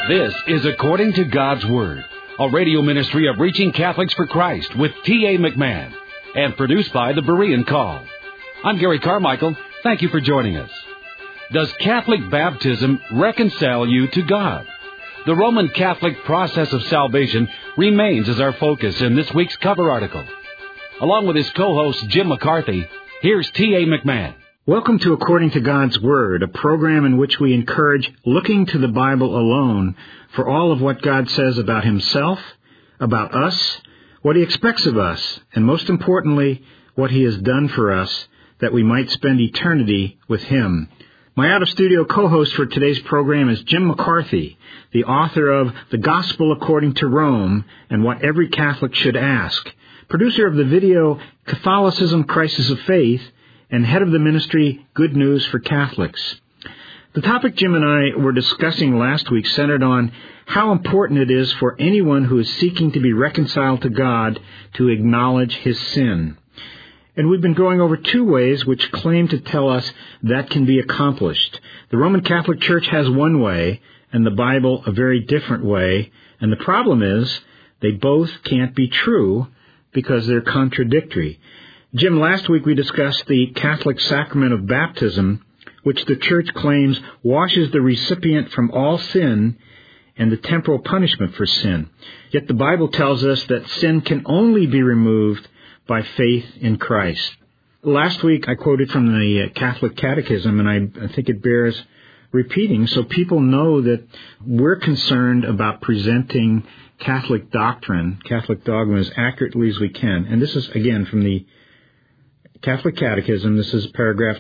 This is According to God's Word, a radio ministry of Reaching Catholics for Christ with T.A. McMahon, and produced by the Berean Call. I'm Gary Carmichael. Thank you for joining us. Does Catholic baptism reconcile you to God? The Roman Catholic process of salvation remains as our focus in this week's cover article. Along with his co-host Jim McCarthy, here's T.A. McMahon. Welcome to According to God's Word, a program in which we encourage looking to the Bible alone for all of what God says about Himself, about us, what He expects of us, and most importantly, what He has done for us that we might spend eternity with Him. My out-of-studio co-host for today's program is Jim McCarthy, the author of The Gospel According to Rome and What Every Catholic Should Ask, producer of the video Catholicism, Crisis of Faith, and head of the ministry Good News for Catholics. The topic Jim and I were discussing last week centered on how important it is for anyone who is seeking to be reconciled to God to acknowledge his sin. And we've been going over two ways which claim to tell us that can be accomplished. The Roman Catholic Church has one way, and the Bible a very different way. And the problem is, they both can't be true because they're contradictory. Jim, last week we discussed the Catholic sacrament of baptism, which the Church claims washes the recipient from all sin and the temporal punishment for sin. Yet the Bible tells us that sin can only be removed by faith in Christ. Last week I quoted from the Catholic Catechism, and I think it bears repeating so people know that we're concerned about presenting Catholic doctrine, Catholic dogma, as accurately as we can. And this is, again, from the Catholic Catechism. This is paragraph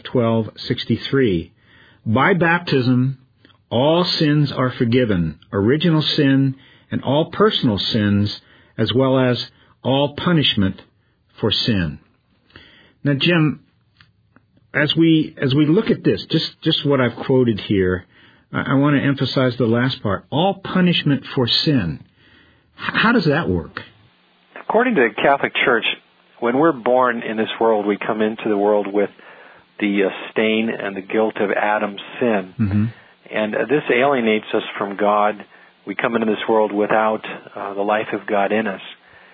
1263. By baptism, all sins are forgiven, original sin and all personal sins, as well as all punishment for sin. Now, Jim, as we look at this, just what I've quoted here, I want to emphasize the last part. All punishment for sin. How does that work? According to the Catholic Church, when we're born in this world, we come into the world with the stain and the guilt of Adam's sin. Mm-hmm. And this alienates us from God. We come into this world without the life of God in us.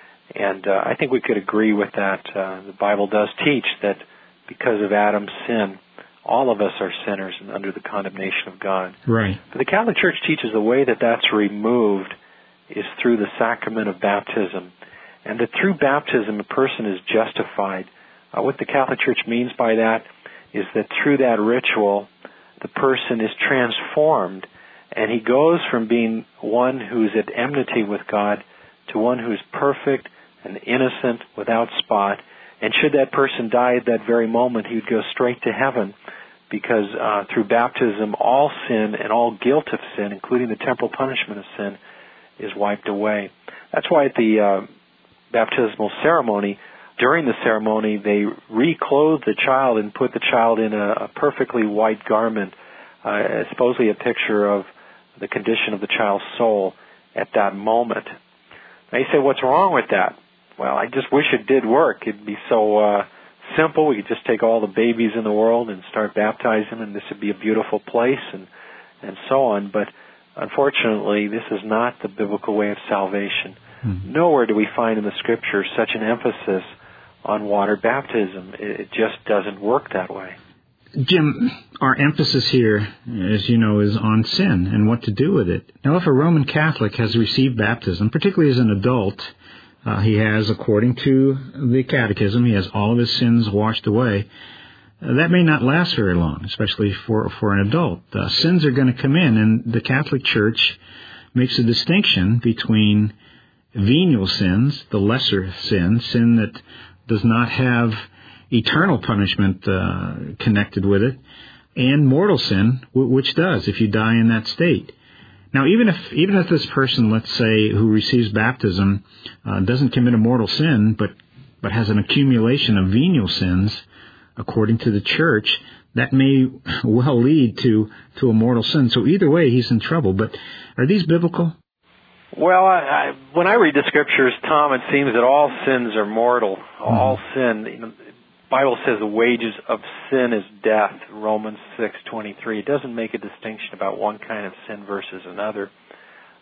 And I think we could agree with that. The Bible does teach that because of Adam's sin, all of us are sinners and under the condemnation of God. Right. But the Catholic Church teaches the way that that's removed is through the sacrament of baptism. And that through baptism, a person is justified. What the Catholic Church means by that is that through that ritual, the person is transformed, and he goes from being one who's at enmity with God to one who's perfect and innocent, without spot. And should that person die at that very moment, he would go straight to heaven, because through baptism, all sin and all guilt of sin, including the temporal punishment of sin, is wiped away. That's why at the baptismal ceremony, during the ceremony, they reclothe the child and put the child in a perfectly white garment, supposedly a picture of the condition of the child's soul at that moment. Now you say, what's wrong with that? Well, I just wish it did work. It'd be so simple. We could just take all the babies in the world and start baptizing them, and this would be a beautiful place, and so on. But unfortunately, this is not the biblical way of salvation. Mm-hmm. Nowhere do we find in the Scriptures such an emphasis on water baptism. It just doesn't work that way. Jim, our emphasis here, as you know, is on sin and what to do with it. Now, if a Roman Catholic has received baptism, particularly as an adult, he has, according to the Catechism, he has all of his sins washed away. That may not last very long, especially for an adult. Sins are going to come in, and the Catholic Church makes a distinction between venial sins, the lesser sin that does not have eternal punishment connected with it, and mortal sin, which does, if you die in that state. Now, even if this person, let's say, who receives baptism, doesn't commit a mortal sin, but has an accumulation of venial sins, according to the Church, that may well lead to a mortal sin. So either way, he's in trouble. But are these biblical? Well, when I read the Scriptures, Tom, it seems that all sins are mortal. All sin. The Bible says the wages of sin is death, Romans 6:23. It doesn't make a distinction about one kind of sin versus another.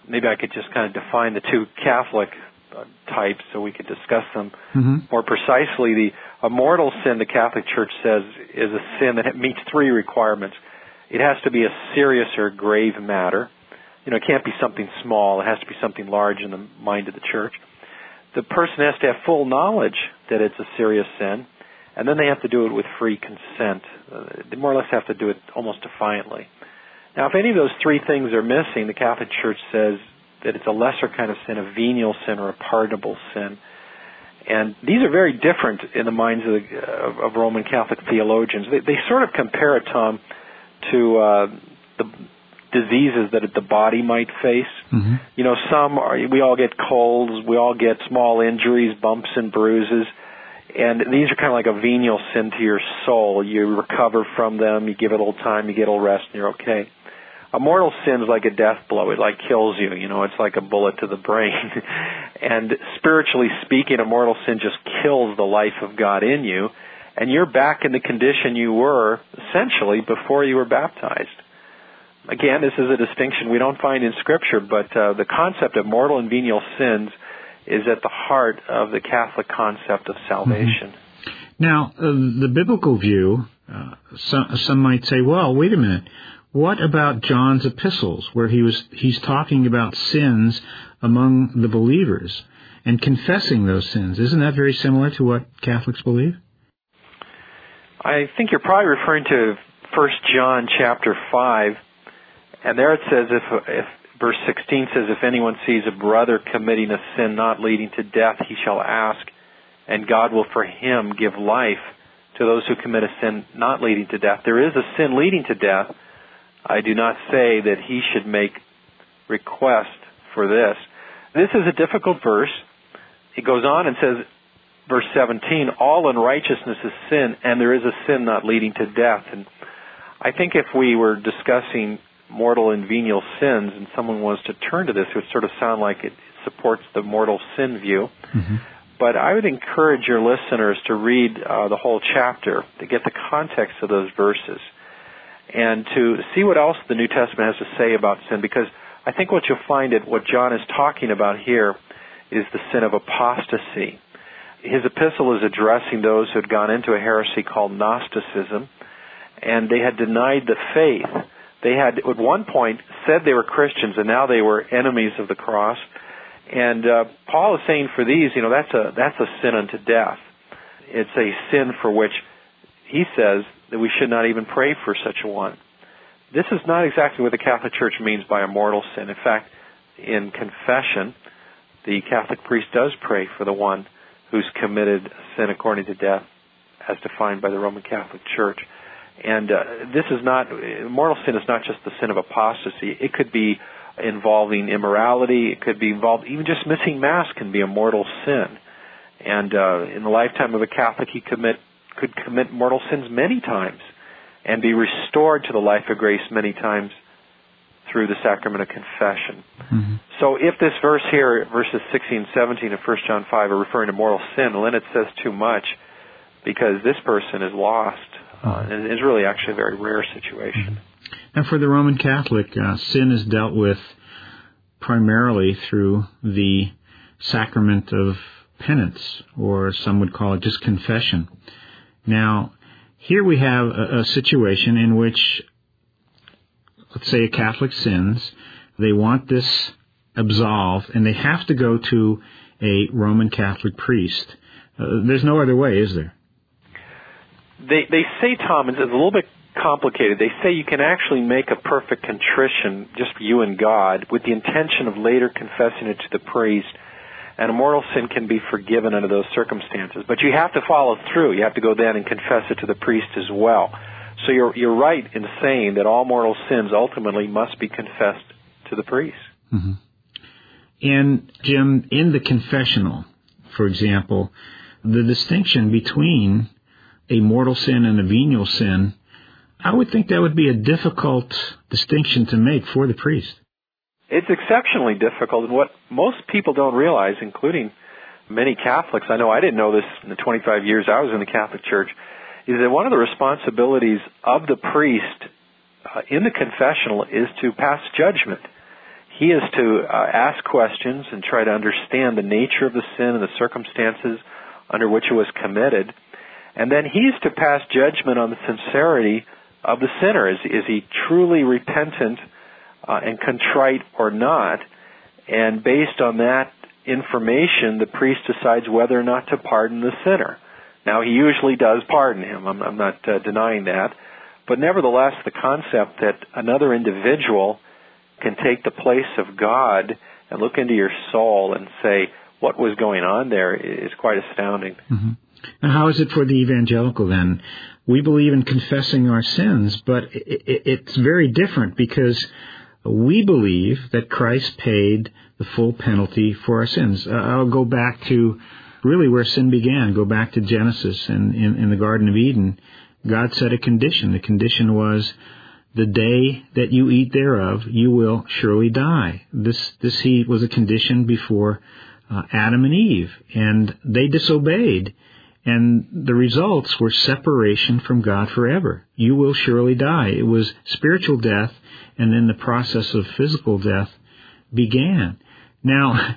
maybe I could just kind of define the two Catholic types so we could discuss them more precisely. A mortal sin, the Catholic Church says, is a sin that meets three requirements. It has to be a serious or grave matter. It can't be something small. It has to be something large in the mind of the Church. The person has to have full knowledge that it's a serious sin, and then they have to do it with free consent. They more or less have to do it almost defiantly. Now, if any of those three things are missing, the Catholic Church says that it's a lesser kind of sin, a venial sin or a pardonable sin. And these are very different in the minds of Roman Catholic theologians. They sort of compare it, Tom, to the diseases that the body might face. We all get colds, we all get small injuries, bumps and bruises, and these are kind of like a venial sin to your soul. You recover from them, you give it a little time, you get a little rest, and you're okay. A mortal sin is like a death blow. It kills you. It's like a bullet to the brain. And spiritually speaking, a mortal sin just kills the life of God in you, and you're back in the condition you were essentially before you were baptized. Again, this is a distinction we don't find in Scripture, but the concept of mortal and venial sins is at the heart of the Catholic concept of salvation. Now, the biblical view, some might say, well, wait a minute. What about John's epistles, where he's talking about sins among the believers and confessing those sins? Isn't that very similar to what Catholics believe? I think you're probably referring to 1 John chapter 5, and there it says, if verse 16 says, if anyone sees a brother committing a sin not leading to death, he shall ask, and God will for him give life to those who commit a sin not leading to death. There is a sin leading to death. I do not say that he should make request for this. This is a difficult verse. It goes on and says, verse 17, all unrighteousness is sin, and there is a sin not leading to death. And I think if we were discussing mortal and venial sins and someone was to turn to this, it would sort of sound like it supports the mortal sin view. But I would encourage your listeners to read the whole chapter to get the context of those verses and to see what else the New Testament has to say about sin, because I think what you'll find that what John is talking about here is the sin of apostasy. His epistle is addressing those who had gone into a heresy called Gnosticism, and they had denied the faith. They had, at one point, said they were Christians, and now they were enemies of the cross. And Paul is saying for these, that's a sin unto death. It's a sin for which he says that we should not even pray for such a one. This is not exactly what the Catholic Church means by a mortal sin. In fact, in confession, the Catholic priest does pray for the one who's committed sin according to death, as defined by the Roman Catholic Church. And mortal sin is not just the sin of apostasy. It could be involving immorality. It could be involved, even just missing Mass can be a mortal sin. And in the lifetime of a Catholic, he could commit mortal sins many times and be restored to the life of grace many times through the sacrament of confession. So if this verse here, verses 16 and 17 of 1 John 5, are referring to mortal sin, well, then it says too much, because this person is lost. And it's really actually a very rare situation. And for the Roman Catholic, sin is dealt with primarily through the sacrament of penance, or some would call it just confession. Now, here we have a situation in which, let's say a Catholic sins, they want this absolved, and they have to go to a Roman Catholic priest. There's no other way, is there? They say, Tom, it's a little bit complicated. They say you can actually make a perfect contrition, just you and God, with the intention of later confessing it to the priest, and a mortal sin can be forgiven under those circumstances. But you have to follow through. You have to go then and confess it to the priest as well. So you're right in saying that all mortal sins ultimately must be confessed to the priest. And, Jim, in the confessional, for example, the distinction between a mortal sin and a venial sin, I would think that would be a difficult distinction to make for the priest. It's exceptionally difficult, and what most people don't realize, including many Catholics, I know I didn't know this in the 25 years I was in the Catholic Church, is that one of the responsibilities of the priest in the confessional is to pass judgment. He is to ask questions and try to understand the nature of the sin and the circumstances under which it was committed. And then he's to pass judgment on the sincerity of the sinner. Is he truly repentant and contrite or not? And based on that information, the priest decides whether or not to pardon the sinner. Now, he usually does pardon him. I'm not denying that. But nevertheless, the concept that another individual can take the place of God and look into your soul and say what was going on there is quite astounding. Mm-hmm. And how is it for the evangelical then? We believe in confessing our sins, but it's very different because we believe that Christ paid the full penalty for our sins. I'll go back to really where sin began, go back to Genesis and in the Garden of Eden. God set a condition. The condition was, the day that you eat thereof, you will surely die. This was a condition before Adam and Eve, and they disobeyed. And the results were separation from God forever. You will surely die. It was spiritual death, and then the process of physical death began. Now,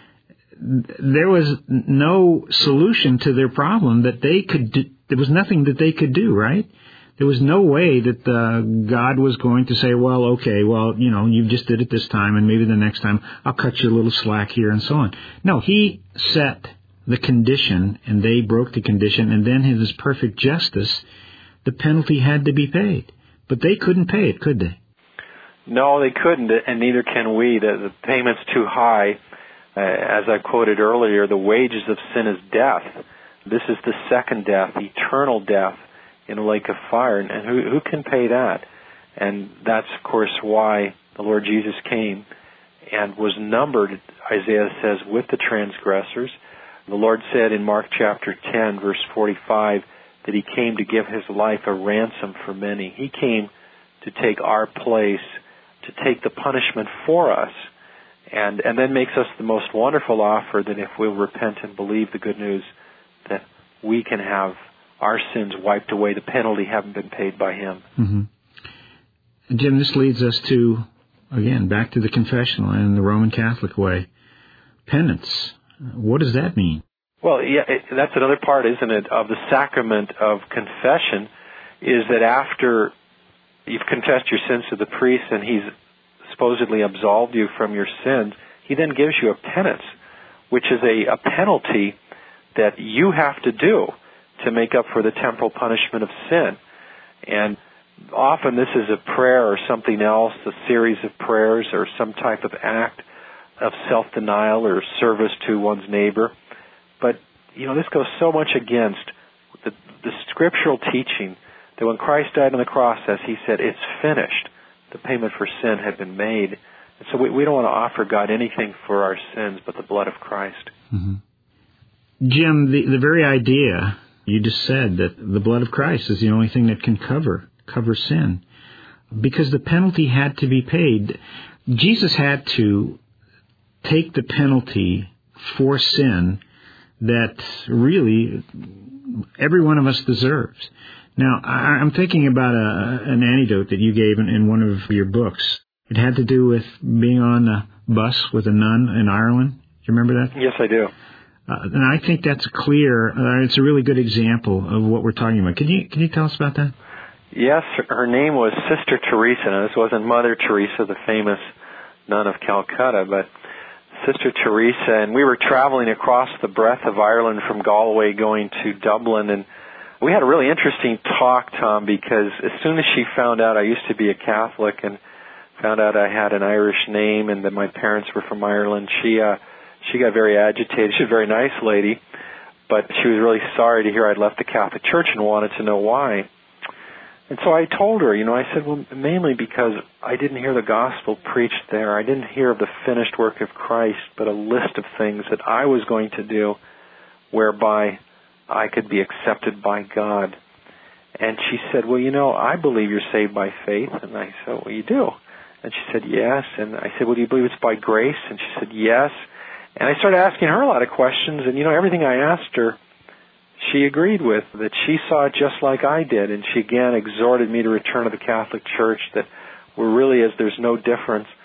there was no solution to their problem that they could do. There was nothing that they could do, right? There was no way that God was going to say, well, okay, well, you just did it this time, and maybe the next time I'll cut you a little slack here and so on. No, he set the condition, and they broke the condition, and then in his perfect justice, the penalty had to be paid. But they couldn't pay it, could they? No, they couldn't, and neither can we. The payment's too high. As I quoted earlier, the wages of sin is death. This is the second death, eternal death in a lake of fire. And who can pay that? And that's, of course, why the Lord Jesus came and was numbered, Isaiah says, with the transgressors. The Lord said in Mark chapter 10, verse 45, that he came to give his life a ransom for many. He came to take our place, to take the punishment for us, and then makes us the most wonderful offer that if we'll repent and believe the good news, that we can have our sins wiped away, the penalty having been paid by him. Mm-hmm. Jim, this leads us to, again, back to the confessional and the Roman Catholic way. Penance. What does that mean? Well, yeah, that's another part, isn't it, of the sacrament of confession, is that after you've confessed your sins to the priest and he's supposedly absolved you from your sins, he then gives you a penance, which is a penalty that you have to do to make up for the temporal punishment of sin. And often this is a prayer or something else, a series of prayers or some type of act of self-denial or service to one's neighbor. But, this goes so much against the scriptural teaching that when Christ died on the cross, as he said, it's finished. The payment for sin had been made. And so we don't want to offer God anything for our sins but the blood of Christ. Mm-hmm. Jim, the very idea, you just said that the blood of Christ is the only thing that can cover sin. Because the penalty had to be paid. Jesus had to take the penalty for sin that really every one of us deserves. Now, I'm thinking about an anecdote that you gave in one of your books. It had to do with being on a bus with a nun in Ireland. Do you remember that? Yes, I do. And I think that's it's a really good example of what we're talking about. Can you tell us about that? Yes, her name was Sister Teresa. Now, this wasn't Mother Teresa, the famous nun of Calcutta, but Sister Teresa. And we were traveling across the breadth of Ireland from Galway going to Dublin, and we had a really interesting talk, Tom, because as soon as she found out I used to be a Catholic and found out I had an Irish name and that my parents were from Ireland, she got very agitated. She was a very nice lady, but she was really sorry to hear I'd left the Catholic Church and wanted to know why. And so I told her, I said, well, mainly because I didn't hear the gospel preached there. I didn't hear of the finished work of Christ, but a list of things that I was going to do whereby I could be accepted by God. And she said, well, I believe you're saved by faith. And I said, well, you do? And she said, yes. And I said, well, do you believe it's by grace? And she said, yes. And I started asking her a lot of questions, and, everything I asked her, she agreed with, that she saw it just like I did. And she again exhorted me to return to the Catholic Church, that there's no difference.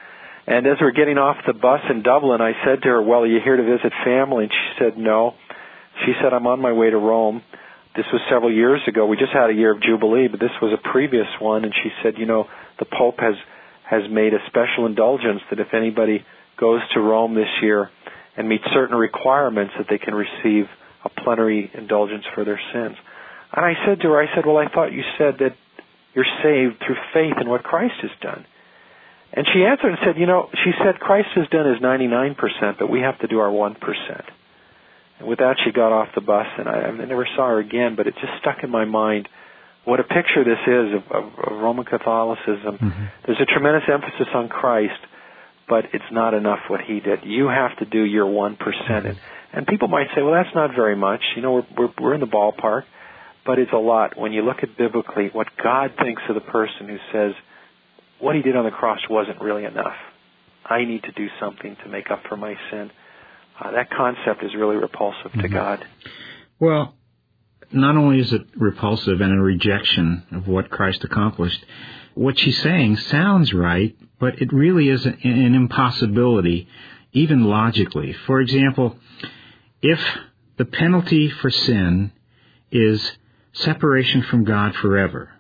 And as we're getting off the bus in Dublin, I said to her, well, are you here to visit family? And she said, no. She said, I'm on my way to Rome. This was several years ago. We just had a year of Jubilee, but this was a previous one. And she said, the Pope has made a special indulgence that if anybody goes to Rome this year and meets certain requirements, that they can receive a plenary indulgence for their sins. And I said to her, well, I thought you said that you're saved through faith in what Christ has done. And she answered and said, she said Christ has done his 99%, but we have to do our 1%. And with that, she got off the bus, and I never saw her again, but it just stuck in my mind what a picture this is of Roman Catholicism. Mm-hmm. There's a tremendous emphasis on Christ, but it's not enough what he did. You have to do your 1%. Mm-hmm. And people might say, well, that's not very much. We're in the ballpark, but it's a lot. When you look at biblically what God thinks of the person who says, what he did on the cross wasn't really enough. I need to do something to make up for my sin. That concept is really repulsive to God. Well, not only is it repulsive and a rejection of what Christ accomplished, what she's saying sounds right, but it really is an impossibility, even logically. For example, if the penalty for sin is separation from God forever,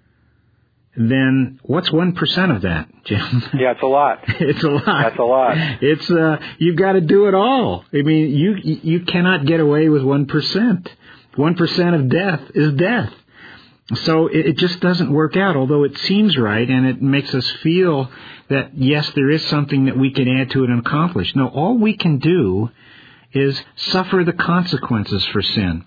then what's 1% of that, Jim? Yeah, it's a lot. It's a lot. That's a lot. It's you've got to do it all. I mean, you cannot get away with 1%. 1% of death is death. So it just doesn't work out, although it seems right, and it makes us feel that, yes, there is something that we can add to it and accomplish. No, all we can do is suffer the consequences for sin.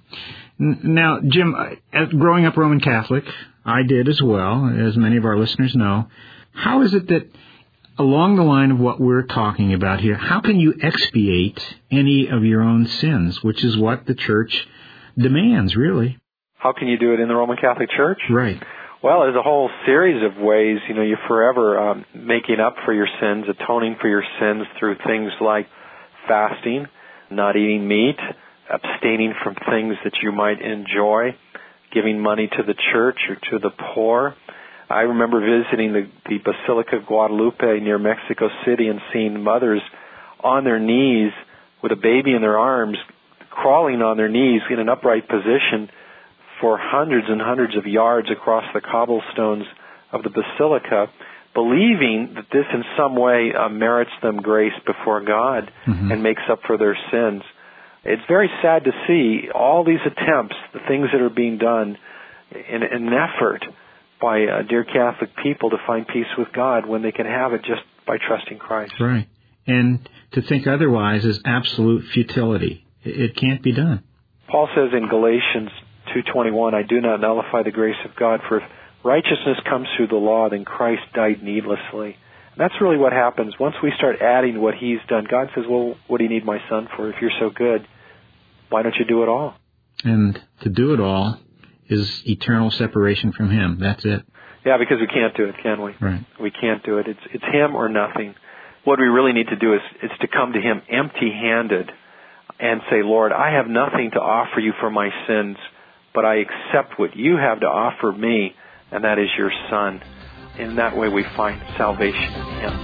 Now, Jim, growing up Roman Catholic, I did as well, as many of our listeners know. How is it that, along the line of what we're talking about here, how can you expiate any of your own sins, which is what the Church demands, really? How can you do it in the Roman Catholic Church? Right. Well, there's a whole series of ways. You're forever making up for your sins, atoning for your sins through things like fasting, not eating meat, abstaining from things that you might enjoy, giving money to the church or to the poor. I remember visiting the Basilica of Guadalupe near Mexico City and seeing mothers on their knees with a baby in their arms, crawling on their knees in an upright position for hundreds and hundreds of yards across the cobblestones of the Basilica, believing that this in some way merits them grace before God and makes up for their sins. It's very sad to see all these attempts, the things that are being done in an effort by dear Catholic people to find peace with God when they can have it just by trusting Christ. Right. And to think otherwise is absolute futility. It can't be done. Paul says in Galatians 2:21, I do not nullify the grace of God, for if righteousness comes through the law, then Christ died needlessly. And that's really what happens. Once we start adding what he's done, God says, well, what do you need my son for? If you're so good, why don't you do it all? And to do it all is eternal separation from him. That's it. Yeah, because we can't do it, can we? Right. We can't do it. It's him or nothing. What we really need to do is to come to him empty-handed and say, Lord, I have nothing to offer you for my sins, but I accept what you have to offer me, and that is your Son. In that way we find salvation in him.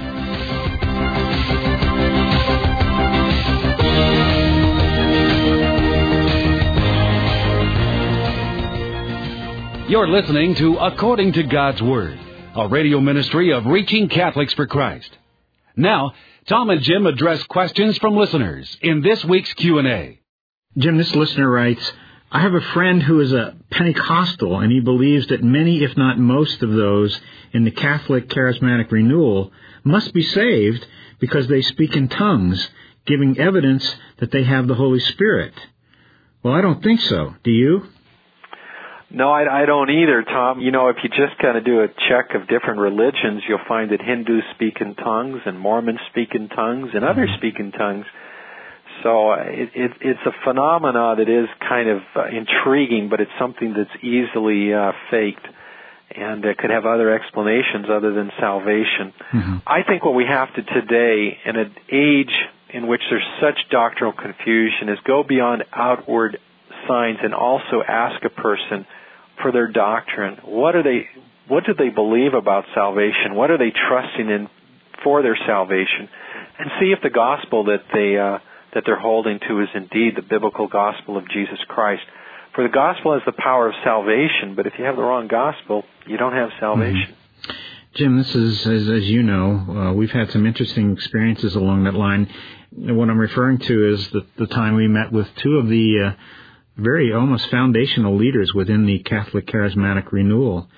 You're listening to According to God's Word, a radio ministry of Reaching Catholics for Christ. Now, Tom and Jim address questions from listeners in this week's Q&A. Jim, this listener writes, I have a friend who is a Pentecostal, and he believes that many, if not most of those in the Catholic Charismatic Renewal must be saved because they speak in tongues, giving evidence that they have the Holy Spirit. Well, I don't think so. Do you? No, I don't either, Tom. If you just kind of do a check of different religions, you'll find that Hindus speak in tongues, and Mormons speak in tongues, and others speak in tongues. So it's a phenomena that is kind of intriguing, but it's something that's easily faked, and it could have other explanations other than salvation. I think what we have to today, in an age in which there's such doctrinal confusion, is go beyond outward signs and also ask a person for their doctrine. What do they believe about salvation? What are they trusting in for their salvation, and see if the gospel that they're holding to is indeed the biblical gospel of Jesus Christ. For the gospel has the power of salvation, but if you have the wrong gospel, you don't have salvation. Mm-hmm. Jim, this is, as you know, we've had some interesting experiences along that line. What I'm referring to is the time we met with two of the very almost foundational leaders within the Catholic Charismatic Renewal.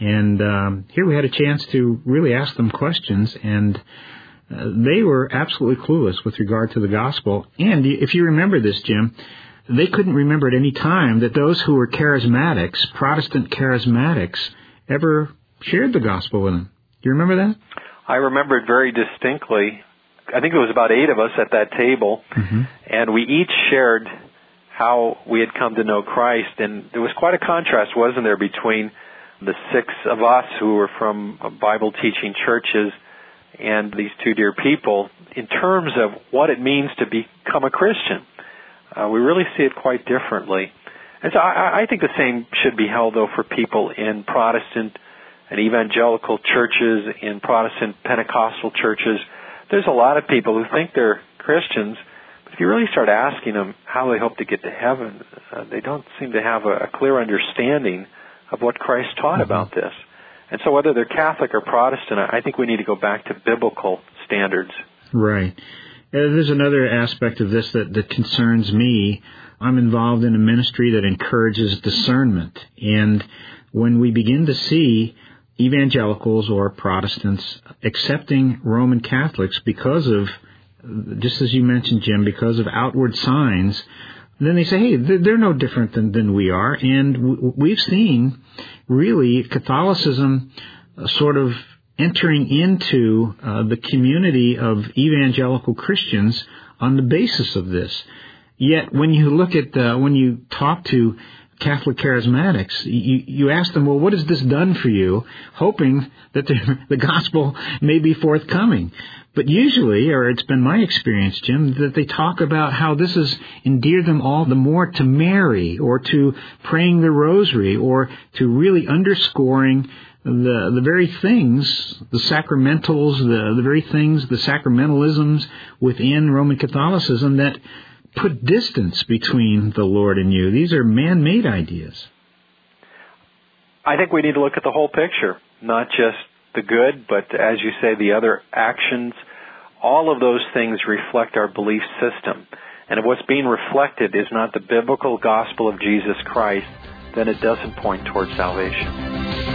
And here we had a chance to really ask them questions, and they were absolutely clueless with regard to the gospel. And if you remember this, Jim, they couldn't remember at any time that those who were charismatics, Protestant charismatics, ever shared the gospel with them. Do you remember that? I remember it very distinctly. I think it was about 8 of us at that table, mm-hmm. and we each shared how we had come to know Christ. And there was quite a contrast, wasn't there, between the 6 of us who were from Bible-teaching churches and these 2 dear people in terms of what it means to become a Christian. We really see it quite differently. And so I think the same should be held, though, for people in Protestant and evangelical churches, in Protestant Pentecostal churches. There's a lot of people who think they're Christians, but if you really start asking them how they hope to get to heaven, they don't seem to have a clear understanding of what Christ taught mm-hmm. about this. And so whether they're Catholic or Protestant, I think we need to go back to biblical standards. Right. There's another aspect of this that concerns me. I'm involved in a ministry that encourages discernment. And when we begin to see evangelicals or Protestants accepting Roman Catholics because of, just as you mentioned, Jim, because of outward signs, then they say, hey, they're no different than we are. And we've seen, really, Catholicism sort of entering into the community of evangelical Christians on the basis of this. Yet when you look at, when you talk to Catholic charismatics, you ask them, well, what has this done for you, hoping that the gospel may be forthcoming. But usually, or it's been my experience, Jim, that they talk about how this has endeared them all the more to Mary, or to praying the rosary, or to really underscoring the very things, the sacramentals, the very things, the sacramentalisms within Roman Catholicism that put distance between the Lord and you. These are man-made ideas. I think we need to look at the whole picture, not just the good, but as you say, the other actions. All of those things reflect our belief system. And if what's being reflected is not the biblical gospel of Jesus Christ, then it doesn't point towards salvation.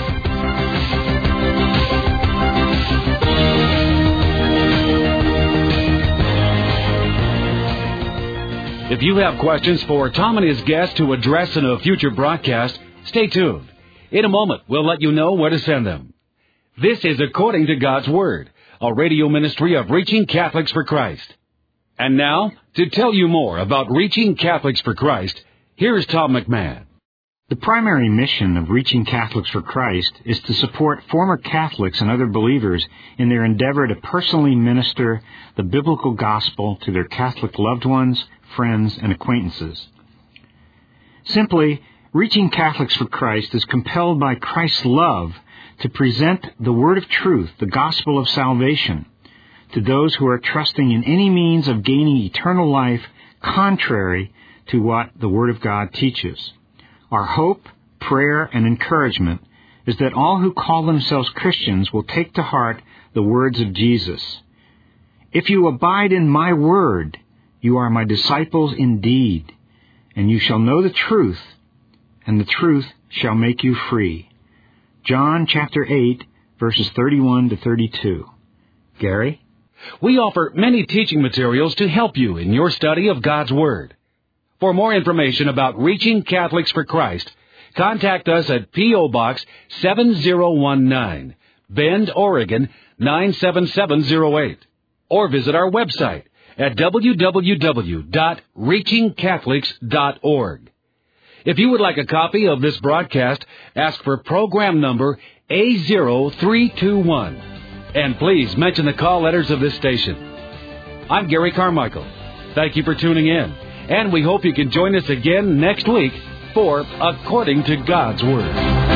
If you have questions for Tom and his guest to address in a future broadcast, stay tuned. In a moment, we'll let you know where to send them. This is According to God's Word, a radio ministry of Reaching Catholics for Christ. And now, to tell you more about Reaching Catholics for Christ, here's Tom McMahon. The primary mission of Reaching Catholics for Christ is to support former Catholics and other believers in their endeavor to personally minister the biblical gospel to their Catholic loved ones, friends, and acquaintances. Simply, Reaching Catholics for Christ is compelled by Christ's love to present the word of truth, the gospel of salvation, to those who are trusting in any means of gaining eternal life contrary to what the Word of God teaches. Our hope, prayer, and encouragement is that all who call themselves Christians will take to heart the words of Jesus. If you abide in my word, you are my disciples indeed, and you shall know the truth, and the truth shall make you free. John chapter 8, verses 31 to 32. Gary? We offer many teaching materials to help you in your study of God's Word. For more information about Reaching Catholics for Christ, contact us at P.O. Box 7019, Bend, Oregon 97708, or visit our website at www.reachingcatholics.org. If you would like a copy of this broadcast, ask for program number A0321. And please mention the call letters of this station. I'm Gary Carmichael. Thank you for tuning in. And we hope you can join us again next week for According to God's Word.